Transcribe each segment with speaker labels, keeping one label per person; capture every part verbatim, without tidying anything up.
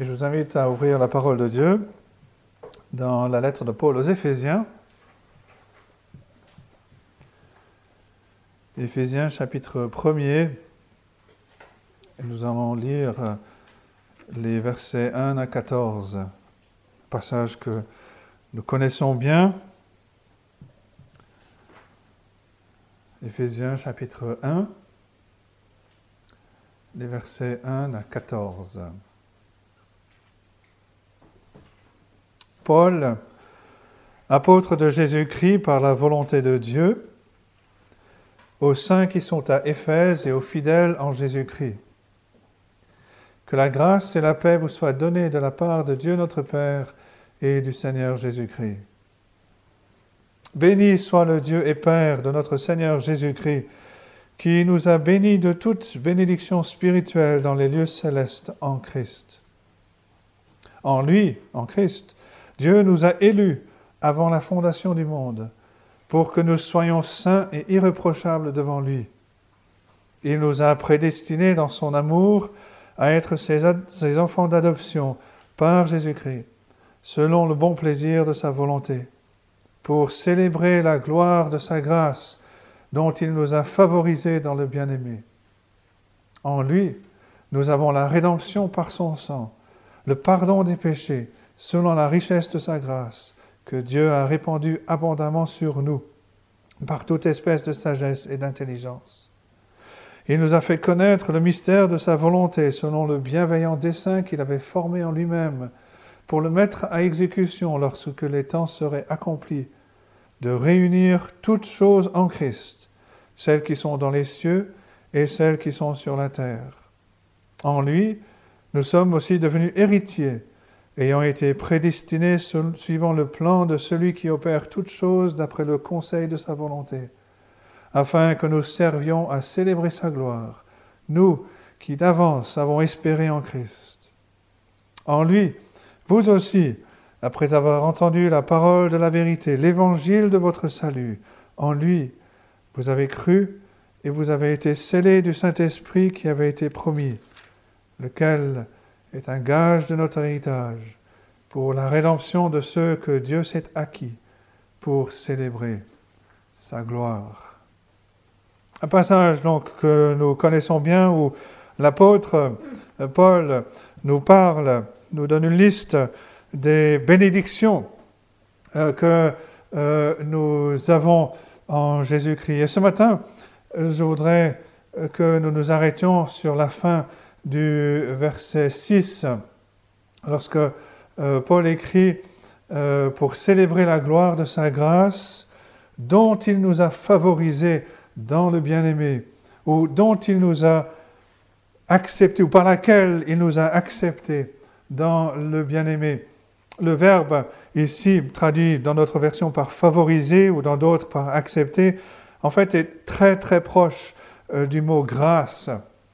Speaker 1: Et je vous invite à ouvrir la parole de Dieu dans la lettre de Paul aux Éphésiens. Éphésiens chapitre premier. Et nous allons lire les versets un à quatorze. Un passage que nous connaissons bien. Éphésiens chapitre un, les versets un à quatorze. Paul, apôtre de Jésus-Christ par la volonté de Dieu, aux saints qui sont à Éphèse et aux fidèles en Jésus-Christ. Que la grâce et la paix vous soient données de la part de Dieu notre Père et du Seigneur Jésus-Christ. Béni soit le Dieu et Père de notre Seigneur Jésus-Christ, qui nous a bénis de toute bénédiction spirituelle dans les lieux célestes en Christ. En lui, en Christ, Dieu nous a élus avant la fondation du monde, pour que nous soyons saints et irréprochables devant lui. Il nous a prédestinés dans son amour à être ses, ad- ses enfants d'adoption par Jésus-Christ, selon le bon plaisir de sa volonté, pour célébrer la gloire de sa grâce, dont il nous a favorisés dans le bien-aimé. En lui, nous avons la rédemption par son sang, le pardon des péchés, selon la richesse de sa grâce, que Dieu a répandue abondamment sur nous, par toute espèce de sagesse et d'intelligence. Il nous a fait connaître le mystère de sa volonté, selon le bienveillant dessein qu'il avait formé en lui-même, pour le mettre à exécution lorsque les temps seraient accomplis, de réunir toutes choses en Christ, celles qui sont dans les cieux et celles qui sont sur la terre. En lui, nous sommes aussi devenus héritiers, ayant été prédestinés suivant le plan de celui qui opère toutes choses d'après le conseil de sa volonté, afin que nous servions à célébrer sa gloire, nous qui d'avance avons espéré en Christ. En lui, vous aussi, après avoir entendu la parole de la vérité, l'évangile de votre salut, en lui, vous avez cru et vous avez été scellés du Saint-Esprit qui avait été promis, lequel est un gage de notre héritage pour la rédemption de ceux que Dieu s'est acquis pour célébrer sa gloire. Un passage donc que nous connaissons bien où l'apôtre Paul nous parle, nous donne une liste des bénédictions euh, que euh, nous avons en Jésus-Christ. Et ce matin, je voudrais que nous nous arrêtions sur la fin du verset six, lorsque euh, Paul écrit euh, pour célébrer la gloire de sa grâce, dont il nous a favorisés dans le bien-aimé, ou dont il nous a acceptés, ou par laquelle il nous a acceptés dans le bien-aimé. Le verbe ici, traduit dans notre version par favoriser ou dans d'autres par accepter, en fait est très très proche euh, du mot grâce.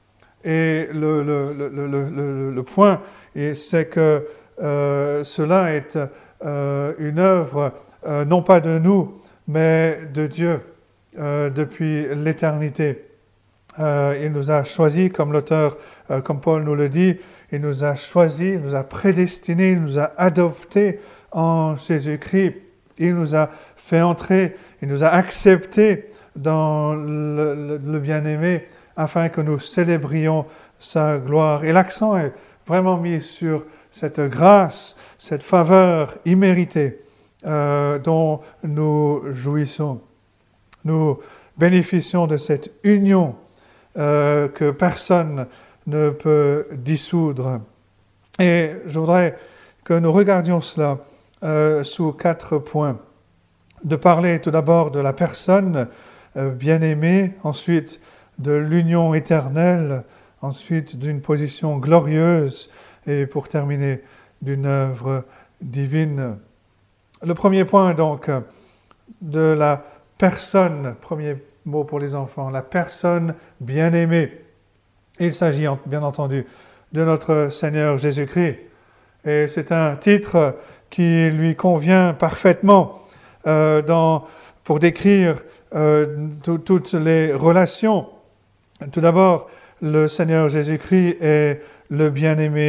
Speaker 1: Et le, le, le, le, le, le point, c'est que euh, cela est euh, une œuvre euh, non pas de nous, mais de Dieu euh, depuis l'éternité. Euh, il nous a choisis, comme l'auteur, euh, comme Paul nous le dit, il nous a choisis, il nous a prédestinés, il nous a adoptés en Jésus-Christ. Il nous a fait entrer, il nous a acceptés dans le, le, le bien-aimé, afin que nous célébrions sa gloire. Et l'accent est vraiment mis sur cette grâce, cette faveur imméritée euh, dont nous jouissons. Nous bénéficions de cette union euh, que personne ne peut dissoudre. Et je voudrais que nous regardions cela euh, sous quatre points. De parler tout d'abord de la personne euh, bien-aimée, ensuite de l'union éternelle, ensuite d'une position glorieuse, et pour terminer, d'une œuvre divine. Le premier point, donc, de la personne, premier mot pour les enfants, la personne bien-aimée. Il s'agit, bien entendu, de notre Seigneur Jésus-Christ. Et c'est un titre qui lui convient parfaitement euh, dans, pour décrire euh, tout, toutes les relations. Tout d'abord, le Seigneur Jésus-Christ est le bien-aimé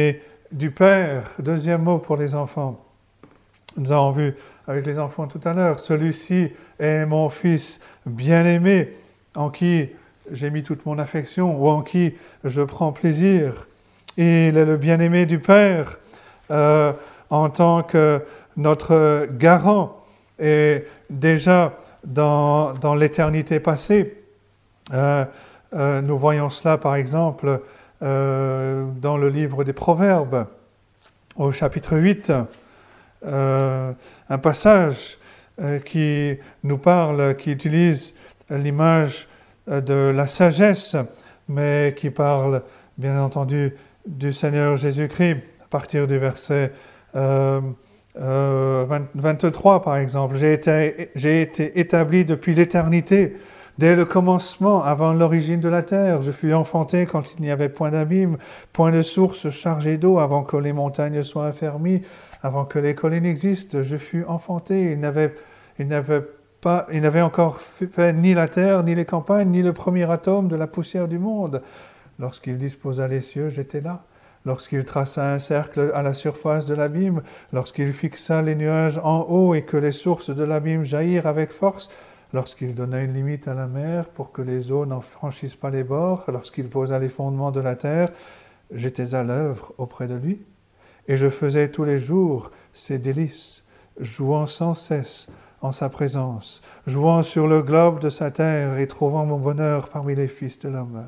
Speaker 1: du Père. Deuxième mot pour les enfants. Nous avons vu avec les enfants tout à l'heure, celui-ci est mon Fils bien-aimé, en qui j'ai mis toute mon affection, ou en qui je prends plaisir. Et il est le bien-aimé du Père, euh, en tant que notre garant, et déjà dans, dans l'éternité passée. Euh, euh, nous voyons cela, par exemple, euh, dans le livre des Proverbes, au chapitre huit, euh, un passage euh, qui nous parle, qui utilise l'image de la sagesse, mais qui parle, bien entendu, du Seigneur Jésus-Christ, à partir du verset euh, euh, vingt, vingt-trois, par exemple. J'ai été, j'ai été établi depuis l'éternité, dès le commencement, avant l'origine de la terre. Je fus enfanté quand il n'y avait point d'abîme, point de source chargée d'eau, avant que les montagnes soient affermies, avant que les collines existent. Je fus enfanté. Il n'avait, il n'avait pas, il n'avait encore fait ni la terre, ni les campagnes, ni le premier atome de la poussière du monde. Lorsqu'il disposa les cieux, j'étais là. Lorsqu'il traça un cercle à la surface de l'abîme, lorsqu'il fixa les nuages en haut et que les sources de l'abîme jaillirent avec force, lorsqu'il donna une limite à la mer pour que les eaux n'en franchissent pas les bords, lorsqu'il posa les fondements de la terre, j'étais à l'œuvre auprès de lui, et je faisais tous les jours ses délices, jouant sans cesse en sa présence, jouant sur le globe de sa terre et trouvant mon bonheur parmi les fils de l'homme.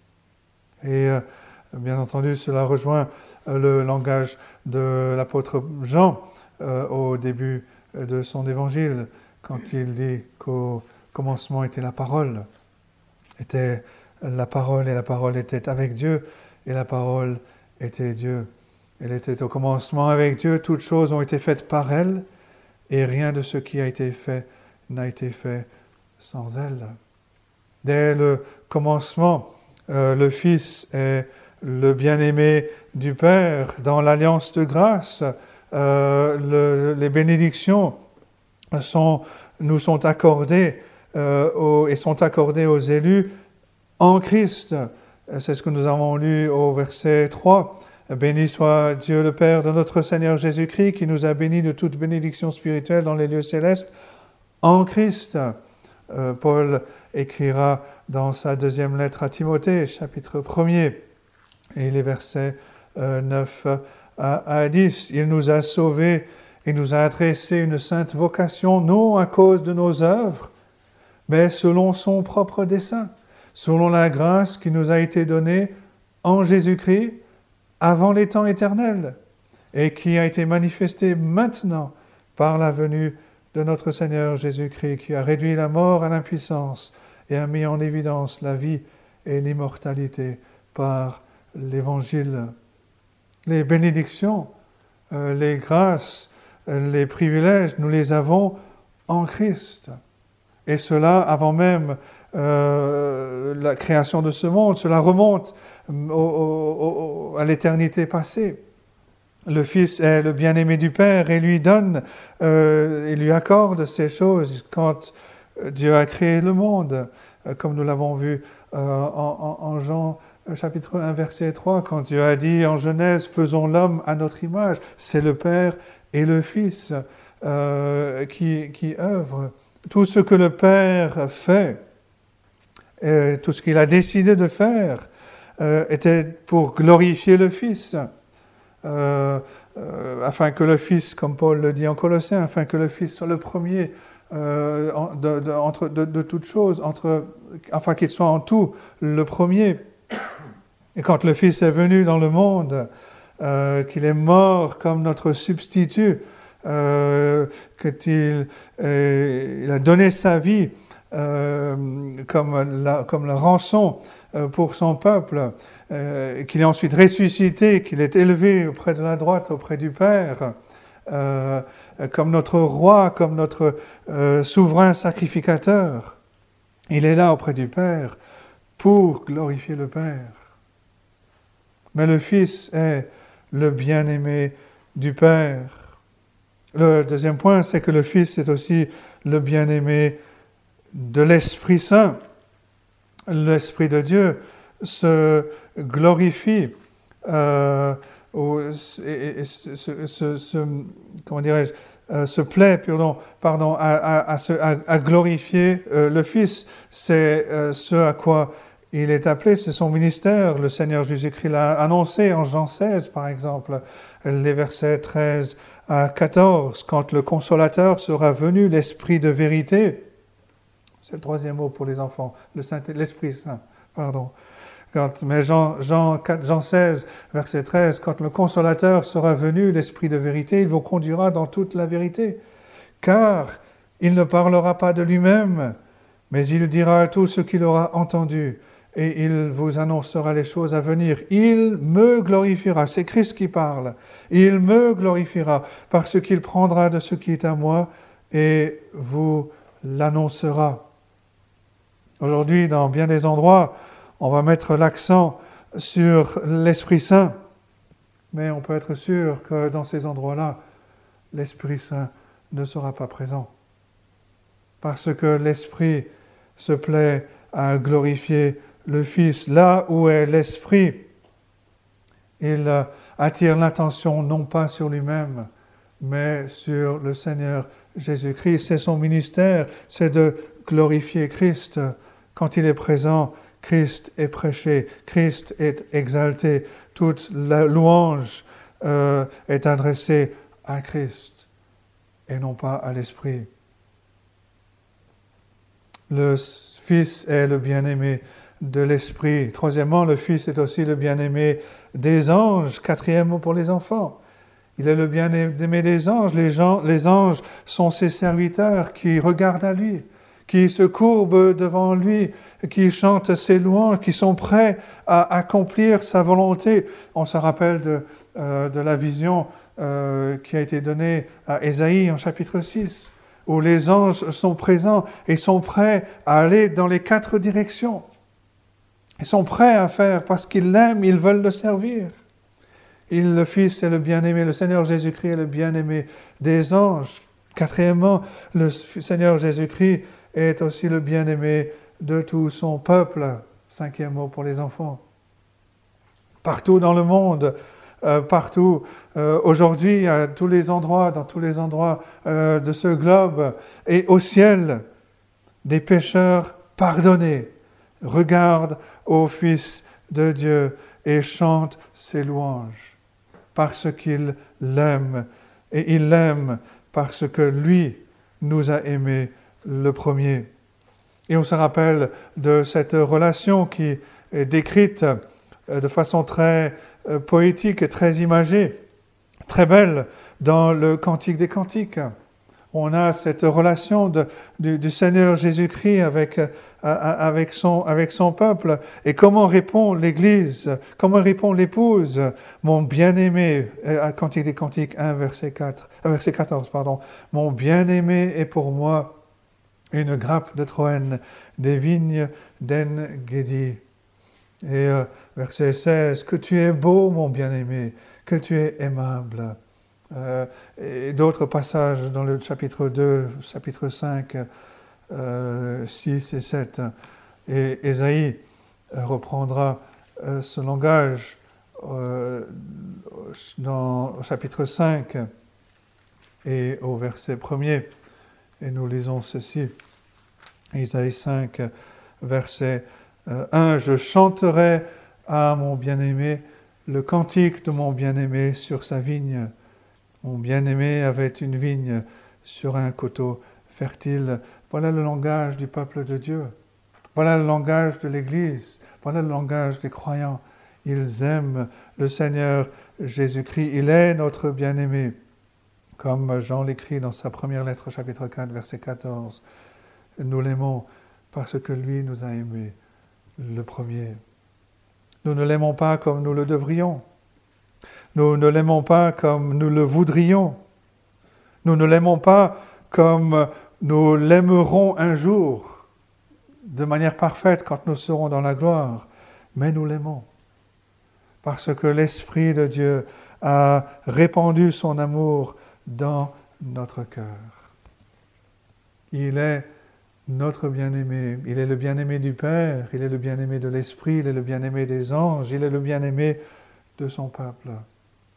Speaker 1: Et euh, bien entendu, cela rejoint euh, le langage de l'apôtre Jean euh, au début de son évangile, quand il dit qu'au commencement était la parole, était la parole, et la parole était avec Dieu, et la parole était Dieu. Elle était au commencement avec Dieu, toutes choses ont été faites par elle, et rien de ce qui a été fait n'a été fait sans elle. Dès le commencement, euh, le Fils est le bien-aimé du Père. Dans l'alliance de grâce, euh, le, les bénédictions sont, nous sont accordées euh, aux, et sont accordées aux élus en Christ. C'est ce que nous avons lu au verset trois. Béni soit Dieu le Père de notre Seigneur Jésus-Christ, qui nous a bénis de toute bénédiction spirituelle dans les lieux célestes en Christ. Euh, Paul écrira dans sa deuxième lettre à Timothée, chapitre premier, et les versets euh, neuf à dix. Il nous a sauvés et nous a adressé une sainte vocation, non à cause de nos œuvres, mais selon son propre dessein, selon la grâce qui nous a été donnée en Jésus-Christ avant les temps éternels, et qui a été manifestée maintenant par la venue de notre Seigneur Jésus-Christ, qui a réduit la mort à l'impuissance et a mis en évidence la vie et l'immortalité par l'Évangile. Les bénédictions, euh, les grâces, euh, les privilèges, nous les avons en Christ. Et cela avant même euh, la création de ce monde, cela remonte au, au, au, à l'éternité passée. Le Fils est le bien-aimé du Père et lui donne, euh, et lui accorde ces choses quand Dieu a créé le monde, euh, comme nous l'avons vu euh, en, en, en Jean chapitre un, verset trois, quand Dieu a dit en Genèse, faisons l'homme à notre image. C'est le Père et le Fils euh, qui, qui œuvrent. Tout ce que le Père fait, et tout ce qu'il a décidé de faire, euh, était pour glorifier le Fils, euh, euh, afin que le Fils, comme Paul le dit en Colossiens, afin que le Fils soit le premier euh, de, de, entre, de, de toutes choses, entre, afin qu'il soit en tout le premier. Et quand le Fils est venu dans le monde, euh, qu'il est mort comme notre substitut, euh, qu'il euh, il a donné sa vie euh, comme, la, comme la rançon euh, pour son peuple, euh, qu'il est ensuite ressuscité, qu'il est élevé auprès de la droite, auprès du Père, euh, comme notre roi, comme notre euh, souverain sacrificateur. Il est là auprès du Père pour glorifier le Père. Mais le Fils est le bien-aimé du Père. Le deuxième point, c'est que le Fils est aussi le bien-aimé de l'Esprit Saint. L'Esprit de Dieu se glorifie euh, ou, et, et, se, se, se, comment dirais-je, euh, se plaît pardon, pardon, à, à, à, se, à, à glorifier euh, le Fils. C'est euh, ce à quoi il est appelé, c'est son ministère. Le Seigneur Jésus-Christ l'a annoncé en Jean seize, par exemple, les versets treize à quatorze. Quand le Consolateur sera venu, l'Esprit de vérité, c'est le troisième mot pour les enfants, le Saint, l'Esprit Saint, pardon. Quand, mais Jean, Jean, quatre, Jean seize, verset treize, quand le Consolateur sera venu, l'Esprit de vérité, il vous conduira dans toute la vérité. Car il ne parlera pas de lui-même, mais il dira tout ce qu'il aura entendu, et il vous annoncera les choses à venir. Il me glorifiera, c'est Christ qui parle. Il me glorifiera, parce qu'il prendra de ce qui est à moi, et vous l'annoncera. Aujourd'hui, dans bien des endroits, on va mettre l'accent sur l'Esprit Saint, mais on peut être sûr que dans ces endroits-là, l'Esprit Saint ne sera pas présent. Parce que l'Esprit se plaît à glorifier le Fils. Là où est l'Esprit, il attire l'attention non pas sur lui-même, mais sur le Seigneur Jésus-Christ. C'est son ministère, c'est de glorifier Christ. Quand il est présent, Christ est prêché, Christ est exalté, toute la louange euh, est adressée à Christ et non pas à l'Esprit. Le Fils est le bien-aimé de l'Esprit. Troisièmement, le Fils est aussi le bien-aimé des anges. Quatrième mot pour les enfants. Il est le bien-aimé des anges. Les, gens, les anges sont ses serviteurs qui regardent à lui, qui se courbent devant lui, qui chantent ses louanges, qui sont prêts à accomplir sa volonté. On se rappelle de, euh, de la vision euh, qui a été donnée à Ésaïe en chapitre six, où les anges sont présents et sont prêts à aller dans les quatre directions. Ils sont prêts à faire parce qu'ils l'aiment, ils veulent le servir. Il, le Fils est le bien-aimé, le Seigneur Jésus-Christ est le bien-aimé des anges. Quatrièmement, le Seigneur Jésus-Christ est aussi le bien-aimé de tout son peuple. Cinquième mot pour les enfants. Partout dans le monde, euh, partout, euh, aujourd'hui, à tous les endroits, dans tous les endroits euh, de ce globe, et au ciel, des pécheurs pardonnés regardent au Fils de Dieu et chantent ses louanges, parce qu'il l'aime, et il l'aime parce que lui nous a aimés le premier. Et on se rappelle de cette relation qui est décrite de façon très poétique et très imagée, très belle dans le Cantique des Cantiques. On a cette relation de, du, du Seigneur Jésus-Christ avec, avec, son, avec son peuple. Et comment répond l'Église, comment répond l'épouse, mon bien-aimé, à Cantique des Cantiques un, verset, quatre, verset quatorze, pardon, mon bien-aimé est pour moi une grappe de Troène, des vignes d'En-Gedi. Et euh, verset seize, que tu es beau, mon bien-aimé, que tu es aimable. Euh, et d'autres passages dans le chapitre deux, chapitre cinq, euh, six et sept. Et Ésaïe reprendra euh, ce langage euh, dans le chapitre cinq et au verset premier. Et nous lisons ceci, Ésaïe cinq, verset un, « Je chanterai à mon bien-aimé le cantique de mon bien-aimé sur sa vigne. Mon bien-aimé avait une vigne sur un coteau fertile. » Voilà le langage du peuple de Dieu. Voilà le langage de l'Église. Voilà le langage des croyants. Ils aiment le Seigneur Jésus-Christ. Il est notre bien-aimé. Comme Jean l'écrit dans sa première lettre, chapitre quatre, verset quatorze. Nous l'aimons parce que lui nous a aimés le premier. Nous ne l'aimons pas comme nous le devrions. Nous ne l'aimons pas comme nous le voudrions. Nous ne l'aimons pas comme nous l'aimerons un jour, de manière parfaite quand nous serons dans la gloire. Mais nous l'aimons parce que l'Esprit de Dieu a répandu son amour dans notre cœur. Il est notre bien-aimé, il est le bien-aimé du Père, il est le bien-aimé de l'Esprit, il est le bien-aimé des anges, il est le bien-aimé de son peuple.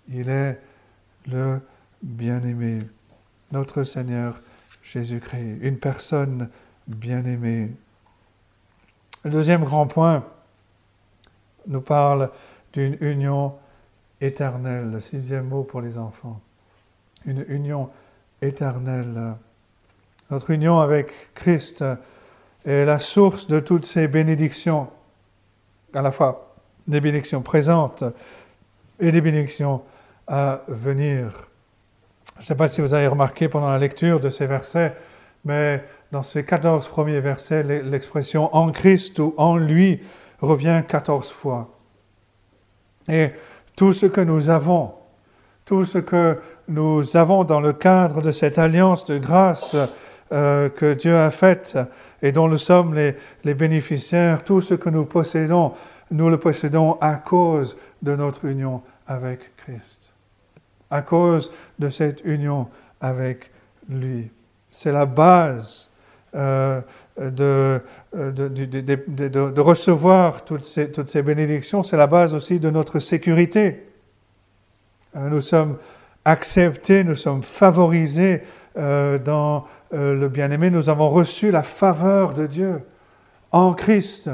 Speaker 1: Il est le bien-aimé, notre Seigneur Jésus-Christ, une personne bien-aimée. Le deuxième grand point nous parle d'une union éternelle. Le sixième mot pour les enfants. Une union éternelle. Notre union avec Christ est la source de toutes ces bénédictions, à la fois des bénédictions présentes et des bénédictions à venir. Je ne sais pas si vous avez remarqué pendant la lecture de ces versets, mais dans ces quatorze premiers versets, l'expression « en Christ » ou « en lui » revient quatorze fois. Et tout ce que nous avons, tout ce que nous avons dans le cadre de cette alliance de grâce euh, que Dieu a faite et dont nous sommes les, les bénéficiaires, tout ce que nous possédons, nous le possédons à cause de notre union avec Christ, à cause de cette union avec lui. C'est la base euh, de, de, de, de, de, de recevoir toutes ces, toutes ces bénédictions, c'est la base aussi de notre sécurité. Nous sommes acceptés, nous sommes favorisés euh, dans euh, le bien-aimé, nous avons reçu la faveur de Dieu en Christ.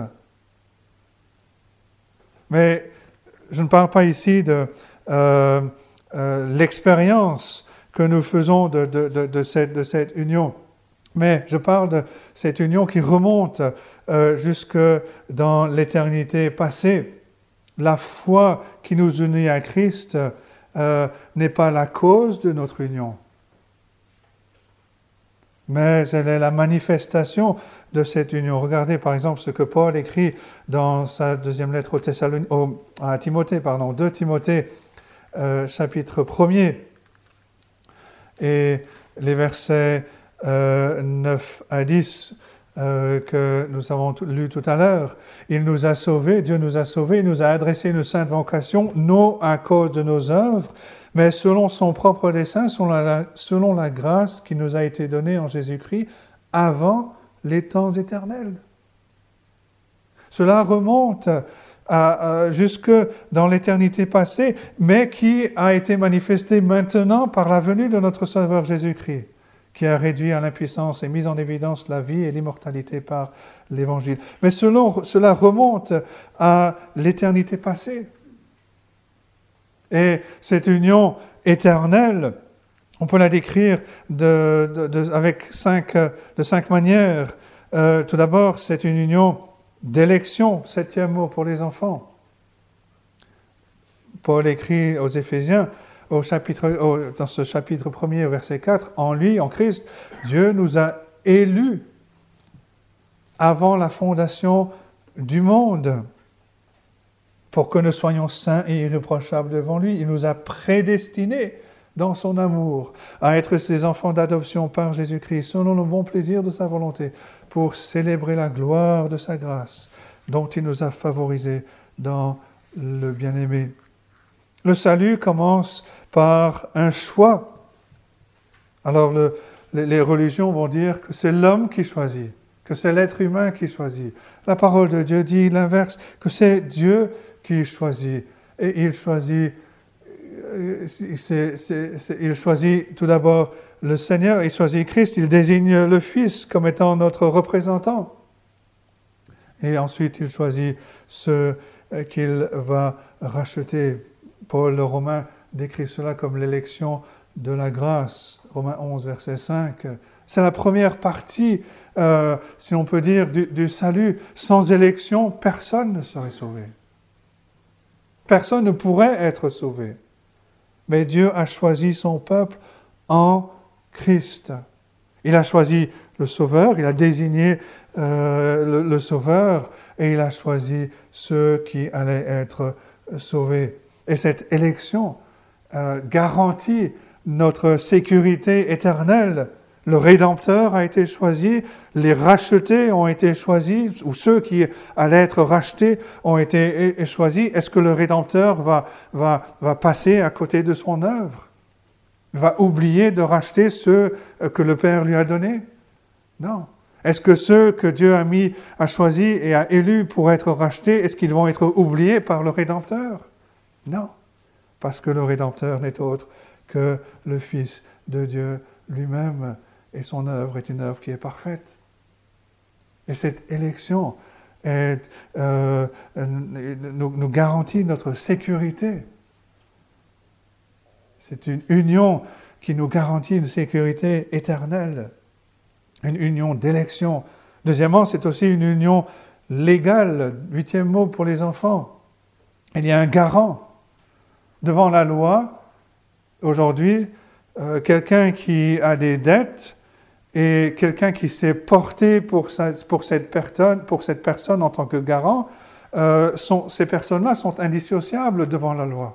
Speaker 1: Mais je ne parle pas ici de euh, euh, l'expérience que nous faisons de, de, de, de, cette, de cette union, mais je parle de cette union qui remonte euh, jusque dans l'éternité passée. La foi qui nous unit à Christ euh, n'est pas la cause de notre union, mais elle est la manifestation de cette union. Regardez par exemple ce que Paul écrit dans sa deuxième lettre au Thessalon... au... à Timothée, pardon, deux Timothée, euh, chapitre premier, et les versets euh, neuf à dix euh, que nous avons lus tout à l'heure. Il nous a sauvés, Dieu nous a sauvés, il nous a adressé une sainte vocation, non à cause de nos œuvres, mais selon son propre dessein, selon la, selon la grâce qui nous a été donnée en Jésus-Christ avant les temps éternels. Cela remonte à, à, jusque dans l'éternité passée, mais qui a été manifesté maintenant par la venue de notre Sauveur Jésus-Christ, qui a réduit à l'impuissance et mis en évidence la vie et l'immortalité par l'Évangile. Mais selon, cela remonte à l'éternité passée. Et cette union éternelle, on peut la décrire de, de, de, avec cinq, de cinq manières. Euh, tout d'abord, c'est une union d'élection, septième mot pour les enfants. Paul écrit aux Éphésiens, au chapitre, au, dans ce chapitre premier, au verset quatre, « En lui, en Christ, Dieu nous a élus avant la fondation du monde, pour que nous soyons saints et irréprochables devant lui. Il nous a prédestinés dans son amour à être ses enfants d'adoption par Jésus-Christ, selon le bon plaisir de sa volonté, pour célébrer la gloire de sa grâce, dont il nous a favorisés dans le bien-aimé. » Le salut commence par un choix. Alors le, les, les religions vont dire que c'est l'homme qui choisit, que c'est l'être humain qui choisit. La parole de Dieu dit l'inverse, que c'est Dieu qui choisit. Et il choisit, c'est, c'est, c'est, il choisit tout d'abord le Seigneur, il choisit Christ, il désigne le Fils comme étant notre représentant. Et ensuite, il choisit ceux qu'il va racheter. Paul le Romain décrit cela comme l'élection de la grâce. Romains onze, verset cinq. C'est la première partie, euh, si on peut dire, du, du salut. Sans élection, personne ne serait sauvé. Personne ne pourrait être sauvé. Mais Dieu a choisi son peuple en Christ. Il a choisi le Sauveur, il a désigné euh, le, le Sauveur et il a choisi ceux qui allaient être sauvés. Et cette élection euh, garantit notre sécurité éternelle. Le Rédempteur a été choisi, les rachetés ont été choisis, ou ceux qui allaient être rachetés ont été choisis. Est-ce que le Rédempteur va, va, va passer à côté de son œuvre? Va oublier de racheter ceux que le Père lui a donnés? Non. Est-ce que ceux que Dieu a mis, a choisis et a élus pour être rachetés, est-ce qu'ils vont être oubliés par le Rédempteur? Non. parce que le Rédempteur n'est autre que le Fils de Dieu lui-même, et son œuvre est une œuvre qui est parfaite. Et cette élection est, euh, nous, nous garantit notre sécurité. C'est une union qui nous garantit une sécurité éternelle, une union d'élection. Deuxièmement, c'est aussi une union légale, huitième mot pour les enfants. Il y a un garant. Devant la loi, aujourd'hui, euh, quelqu'un qui a des dettes et quelqu'un qui s'est porté pour, sa, pour, cette, personne, pour cette personne en tant que garant, euh, sont, ces personnes-là sont indissociables devant la loi.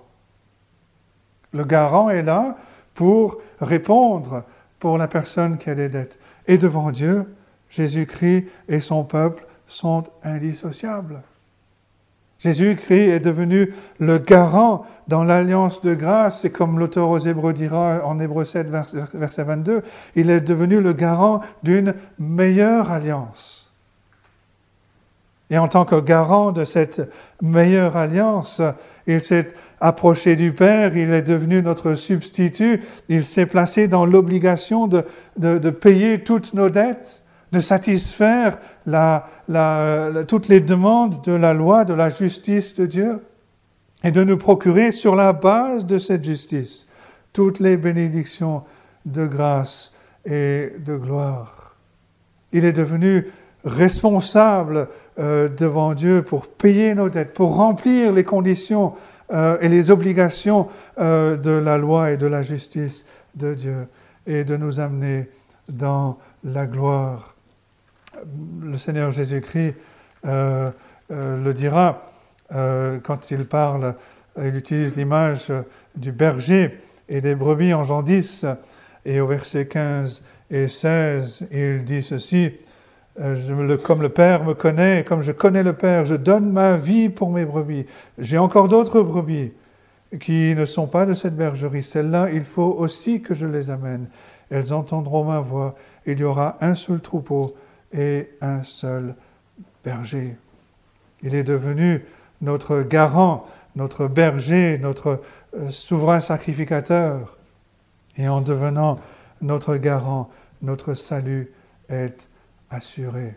Speaker 1: Le garant est là pour répondre pour la personne qui a des dettes. Et devant Dieu, Jésus-Christ et son peuple sont indissociables. Jésus-Christ est devenu le garant dans l'alliance de grâce, et comme l'auteur aux Hébreux dira en Hébreux sept, verset vingt-deux, il est devenu le garant d'une meilleure alliance. Et en tant que garant de cette meilleure alliance, il s'est approché du Père, il est devenu notre substitut, il s'est placé dans l'obligation de, de, de payer toutes nos dettes, de satisfaire la, la, la, toutes les demandes de la loi, de la justice de Dieu, et de nous procurer sur la base de cette justice toutes les bénédictions de grâce et de gloire. Il est devenu responsable euh, devant Dieu pour payer nos dettes, pour remplir les conditions euh, et les obligations euh, de la loi et de la justice de Dieu, et de nous amener dans la gloire. Le Seigneur Jésus-Christ euh, euh, le dira euh, quand il parle, il utilise l'image du berger et des brebis en Jean dix, et au verset quinze et seize, il dit ceci, euh, je, le, comme le Père me connaît, et comme je connais le Père, je donne ma vie pour mes brebis. J'ai encore d'autres brebis qui ne sont pas de cette bergerie. Celles-là, il faut aussi que je les amène. Elles entendront ma voix. Il y aura un seul troupeau et un seul berger. Il est devenu notre garant, notre berger, notre euh, souverain sacrificateur. Et en devenant notre garant, notre salut est assuré.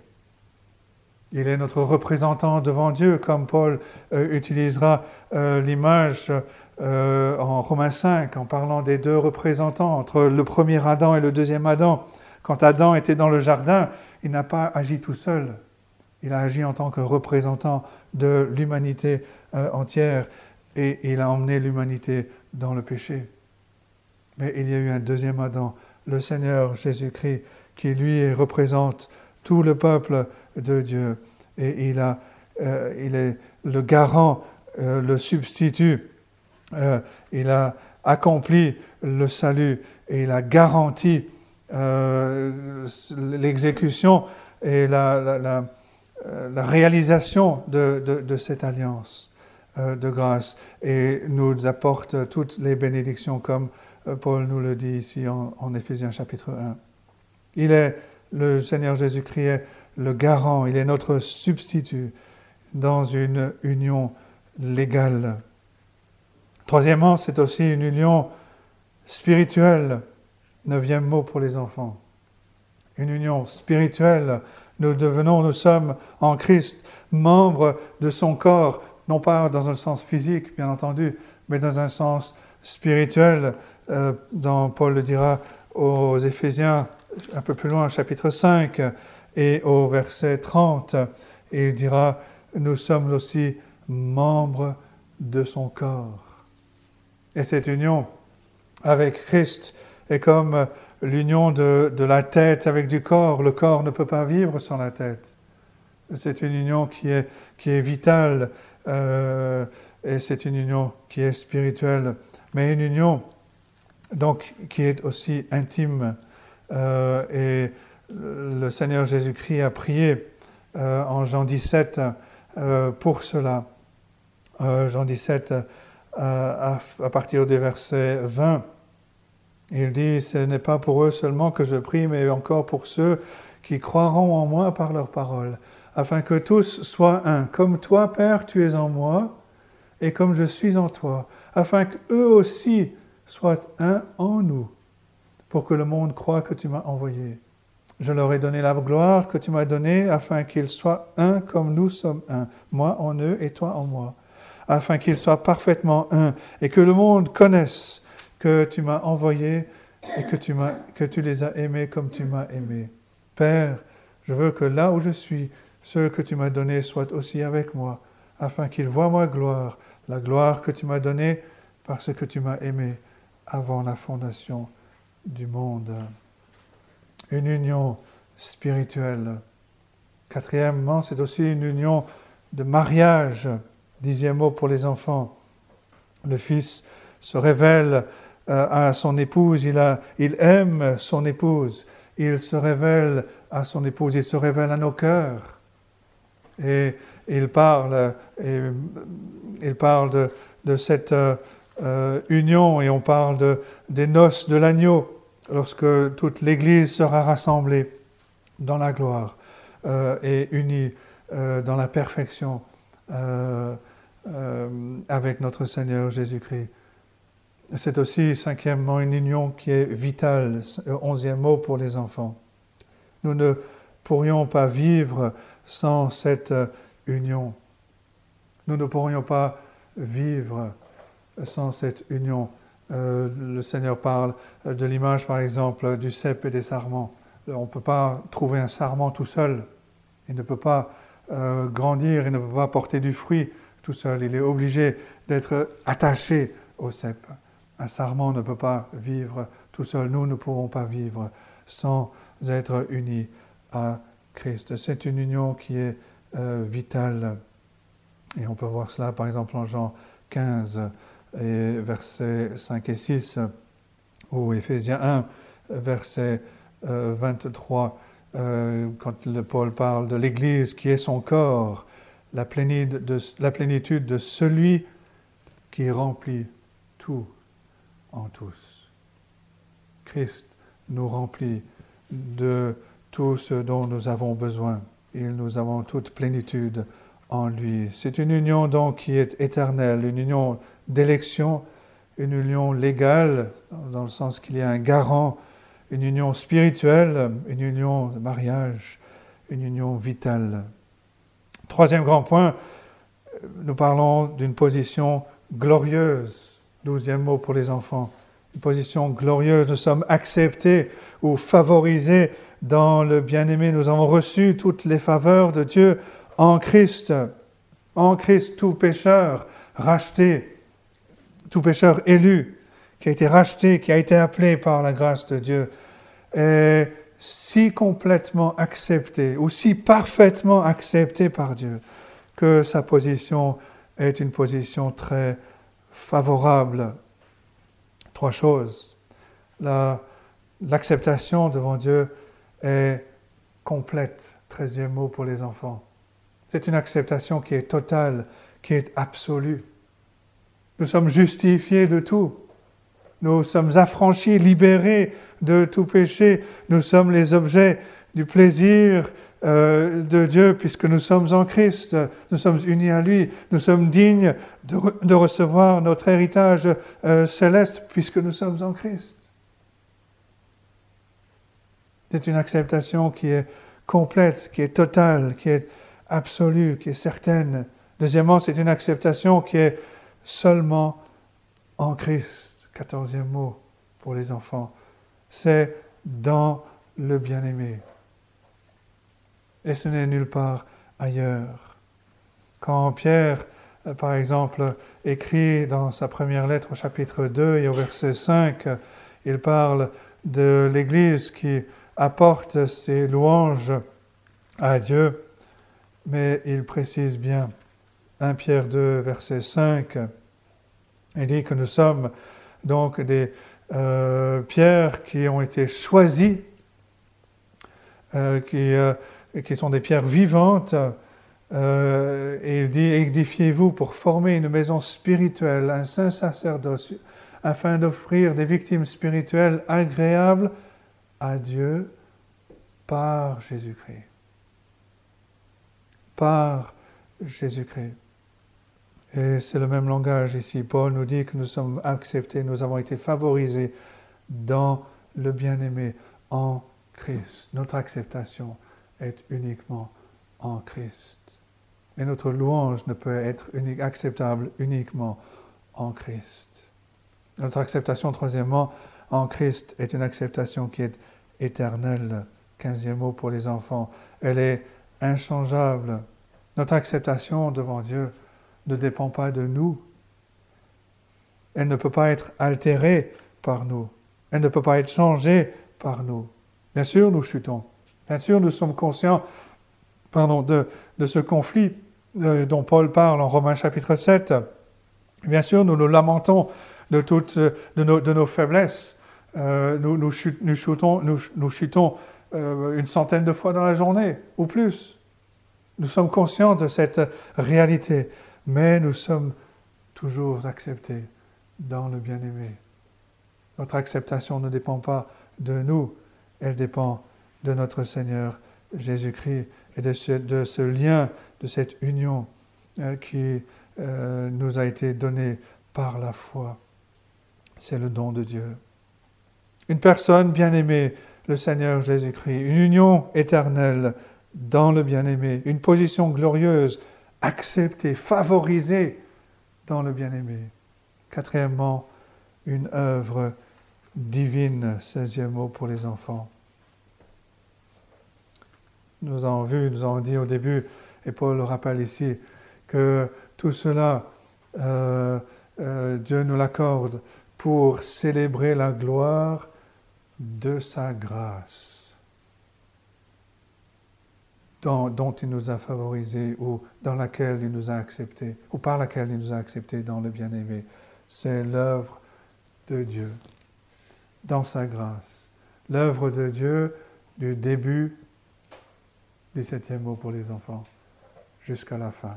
Speaker 1: Il est notre représentant devant Dieu, comme Paul euh, utilisera euh, l'image euh, en Romains cinq, en parlant des deux représentants, entre le premier Adam et le deuxième Adam. Quand Adam était dans le jardin, il n'a pas agi tout seul. Il a agi en tant que représentant de l'humanité euh, entière, et il a emmené l'humanité dans le péché. Mais il y a eu un deuxième Adam, le Seigneur Jésus-Christ, qui lui représente tout le peuple de Dieu. Et il, a, euh, il est le garant, euh, le substitut. Euh, il a accompli le salut et il a garanti euh, l'exécution et la, la, la, la réalisation de, de, de cette alliance euh, de grâce, et nous apporte toutes les bénédictions comme Paul nous le dit ici en, en Éphésiens chapitre un. Il est, le Seigneur Jésus-Christ est le garant, il est notre substitut dans une union légale. Troisièmement, c'est aussi une union spirituelle. Neuvième mot pour les enfants. Une union spirituelle. Nous devenons, nous sommes en Christ, membres de son corps, non pas dans un sens physique, bien entendu, mais dans un sens spirituel. Euh, dans, Paul le dira aux Éphésiens, un peu plus loin, chapitre cinq, et au verset trente, et il dira, nous sommes aussi membres de son corps. Et cette union avec Christ est comme l'union de, de la tête avec du corps. Le corps ne peut pas vivre sans la tête. C'est une union qui est, qui est vitale, euh, et c'est une union qui est spirituelle, mais une union donc qui est aussi intime. Euh, et le Seigneur Jésus-Christ a prié euh, en Jean dix-sept euh, pour cela. Euh, Jean dix-sept, euh, à, à partir du verset vingt, il dit « Ce n'est pas pour eux seulement que je prie, mais encore pour ceux qui croiront en moi par leur parole, afin que tous soient un. Comme toi, Père, tu es en moi, et comme je suis en toi, afin qu'eux aussi soient un en nous, pour que le monde croie que tu m'as envoyé. Je leur ai donné la gloire que tu m'as donnée, afin qu'ils soient un comme nous sommes un, moi en eux et toi en moi, afin qu'ils soient parfaitement un, et que le monde connaisse que tu m'as envoyé et que tu, m'as, que tu les as aimés comme tu m'as aimé. Père, je veux que là où je suis, ceux que tu m'as donnés soient aussi avec moi, afin qu'ils voient ma gloire, la gloire que tu m'as donnée parce que tu m'as aimé avant la fondation du monde. Une union spirituelle. Quatrièmement, c'est aussi une union de mariage. Dixième mot pour les enfants. Le Fils se révèle euh, à son épouse, il, a, il aime son épouse, il se révèle à son épouse, il se révèle à nos cœurs. Et il parle, et, il parle de, de cette euh, euh, union, et on parle de, des noces de l'agneau, lorsque toute l'Église sera rassemblée dans la gloire euh, et unie euh, dans la perfection euh, euh, avec notre Seigneur Jésus-Christ. C'est aussi, cinquièmement, une union qui est vitale, onzième mot pour les enfants. Nous ne pourrions pas vivre sans cette union. Nous ne pourrions pas vivre sans cette union. Euh, le Seigneur parle de l'image, par exemple, du cep et des sarments. On ne peut pas trouver un sarment tout seul. Il ne peut pas euh, grandir, il ne peut pas porter du fruit tout seul. Il est obligé d'être attaché au cep. Un sarment ne peut pas vivre tout seul. Nous ne pourrons pas vivre sans être unis à Christ. C'est une union qui est euh, vitale. Et on peut voir cela, par exemple, en Jean quinze, et versets cinq et six, ou Éphésiens un, verset euh, vingt-trois, euh, quand le Paul parle de l'Église qui est son corps, la plénitude de, la plénitude de celui qui remplit tout en tous. Christ nous remplit de tout ce dont nous avons besoin. Et nous avons toute plénitude en lui. C'est une union donc qui est éternelle, une union d'élection, une union légale, dans le sens qu'il y a un garant, une union spirituelle, une union de mariage, une union vitale. Troisième grand point, nous parlons d'une position glorieuse, douzième mot pour les enfants, une position glorieuse, nous sommes acceptés ou favorisés dans le bien-aimé, nous avons reçu toutes les faveurs de Dieu en Christ, en Christ, tout pécheur racheté, tout pécheur élu, qui a été racheté, qui a été appelé par la grâce de Dieu, est si complètement accepté, ou si parfaitement accepté par Dieu, que sa position est une position très favorable. Trois choses. La, l'acceptation devant Dieu est complète. Treizième mot pour les enfants. C'est une acceptation qui est totale, qui est absolue. Nous sommes justifiés de tout. Nous sommes affranchis, libérés de tout péché. Nous sommes les objets du plaisir euh, de Dieu puisque nous sommes en Christ. Nous sommes unis à lui. Nous sommes dignes de, re- de recevoir notre héritage euh, céleste puisque nous sommes en Christ. C'est une acceptation qui est complète, qui est totale, qui est absolue, qui est certaine. Deuxièmement, c'est une acceptation qui est seulement en Christ. Quatorzième mot pour les enfants. C'est dans le bien-aimé. Et ce n'est nulle part ailleurs. Quand Pierre, par exemple, écrit dans sa première lettre au chapitre deux et au verset cinq, il parle de l'Église qui apporte ses louanges à Dieu, mais il précise bien, un Pierre deux, verset cinq, il dit que nous sommes donc des euh, pierres qui ont été choisies, euh, qui, euh, qui sont des pierres vivantes, euh, et il dit « Édifiez-vous pour former une maison spirituelle, un saint sacerdoce, afin d'offrir des victimes spirituelles agréables à Dieu par Jésus-Christ. » Par Jésus-Christ. Et c'est le même langage ici. Paul nous dit que nous sommes acceptés, nous avons été favorisés dans le bien-aimé en Christ. Notre acceptation est uniquement en Christ. Et notre louange ne peut être unique, acceptable uniquement en Christ. Notre acceptation, troisièmement, en Christ est une acceptation qui est éternelle. Quinzième mot pour les enfants. Elle est inchangeable. Notre acceptation devant Dieu ne dépend pas de nous. Elle ne peut pas être altérée par nous. Elle ne peut pas être changée par nous. Bien sûr, nous chutons. Bien sûr, nous sommes conscients pardon, de, de ce conflit euh, dont Paul parle en Romains chapitre sept. Bien sûr, nous nous lamentons de toutes de nos, de nos faiblesses. Euh, nous, nous, chut, nous chutons, nous, nous chutons euh, une centaine de fois dans la journée, ou plus. Nous sommes conscients de cette réalité, mais nous sommes toujours acceptés dans le bien-aimé. Notre acceptation ne dépend pas de nous, elle dépend de notre Seigneur Jésus-Christ et de ce, de ce lien, de cette union euh, qui euh, nous a été donnée par la foi. C'est le don de Dieu. Une personne bien-aimée, le Seigneur Jésus-Christ, une union éternelle dans le bien-aimé, une position glorieuse, acceptée, favorisée dans le bien-aimé. Quatrièmement, une œuvre divine, seizième mot pour les enfants. Nous avons vu, nous avons dit au début, et Paul le rappelle ici, que tout cela, euh, euh, Dieu nous l'accorde pour célébrer la gloire de sa grâce, dont, dont il nous a favorisés, ou dans laquelle il nous a acceptés, ou par laquelle il nous a acceptés dans le bien-aimé. C'est l'œuvre de Dieu, dans sa grâce. L'œuvre de Dieu du début, dix-septième mot pour les enfants, jusqu'à la fin.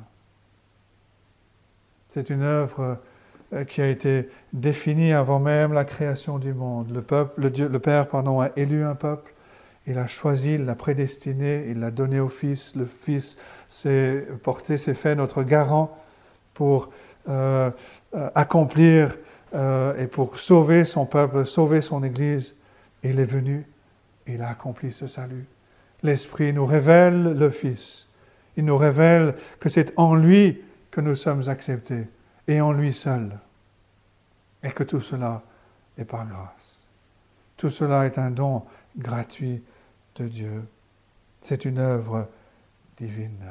Speaker 1: C'est une œuvre qui a été définie avant même la création du monde. Le peuple, le, Dieu, le Père pardon, a élu un peuple, il l'a choisi, il l'a prédestiné, il l'a donné au Fils. Le Fils s'est porté, s'est fait notre garant pour euh, euh, accomplir euh, et pour sauver son peuple, sauver son Église. Et il est venu, et il a accompli ce salut. L'Esprit nous révèle le Fils. Il nous révèle que c'est en lui que nous sommes acceptés, et en lui seul. Et que tout cela est par grâce. Tout cela est un don gratuit de Dieu. C'est une œuvre divine.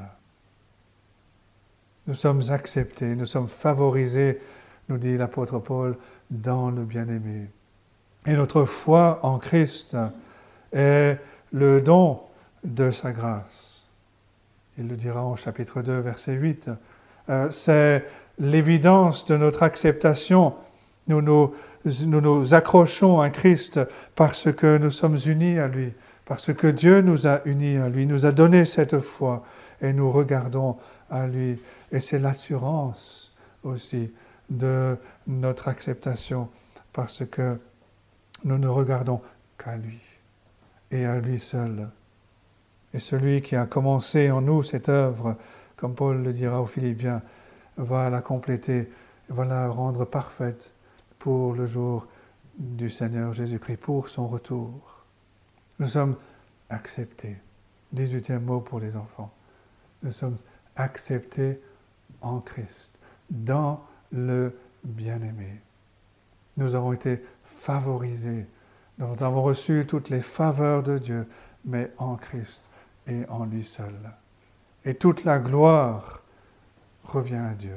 Speaker 1: Nous sommes acceptés, nous sommes favorisés, nous dit l'apôtre Paul, dans le bien-aimé. Et notre foi en Christ est le don de sa grâce. Il le dira au chapitre deux, verset huit. Euh, c'est l'évidence de notre acceptation. Nous nous, nous nous accrochons à Christ parce que nous sommes unis à lui, parce que Dieu nous a unis à lui, nous a donné cette foi et nous regardons à lui. Et c'est l'assurance aussi de notre acceptation parce que nous ne regardons qu'à lui et à lui seul. Et celui qui a commencé en nous cette œuvre, comme Paul le dira aux Philippiens, va la compléter, va la rendre parfaite pour le jour du Seigneur Jésus-Christ, pour son retour. Nous sommes acceptés. dix-huitième mot pour les enfants. Nous sommes acceptés en Christ, dans le bien-aimé. Nous avons été favorisés. Nous avons reçu toutes les faveurs de Dieu, mais en Christ et en lui seul. Et toute la gloire revient à Dieu.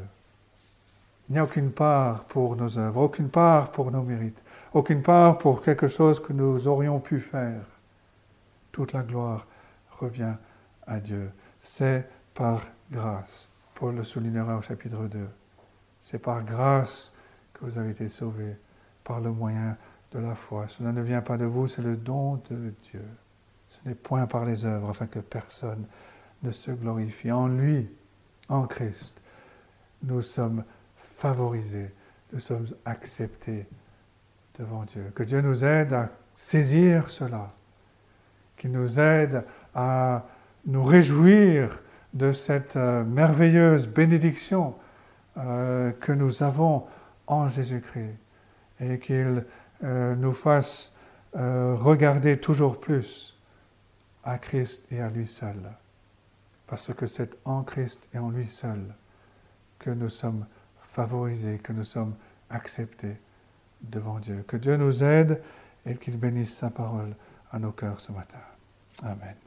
Speaker 1: Il n'y a aucune part pour nos œuvres, aucune part pour nos mérites, aucune part pour quelque chose que nous aurions pu faire. Toute la gloire revient à Dieu. C'est par grâce. Paul le soulignera au chapitre deux. C'est par grâce que vous avez été sauvés, par le moyen de la foi. Cela ne vient pas de vous, c'est le don de Dieu. Ce n'est point par les œuvres, afin que personne ne se glorifie. En lui, en Christ, nous sommes favorisés, nous sommes acceptés devant Dieu. Que Dieu nous aide à saisir cela, qu'il nous aide à nous réjouir de cette merveilleuse bénédiction euh, que nous avons en Jésus-Christ et qu'il euh, nous fasse euh, regarder toujours plus à Christ et à lui seul. Parce que c'est en Christ et en lui seul que nous sommes favorisés, que nous sommes acceptés devant Dieu. Que Dieu nous aide et qu'il bénisse sa parole à nos cœurs ce matin. Amen.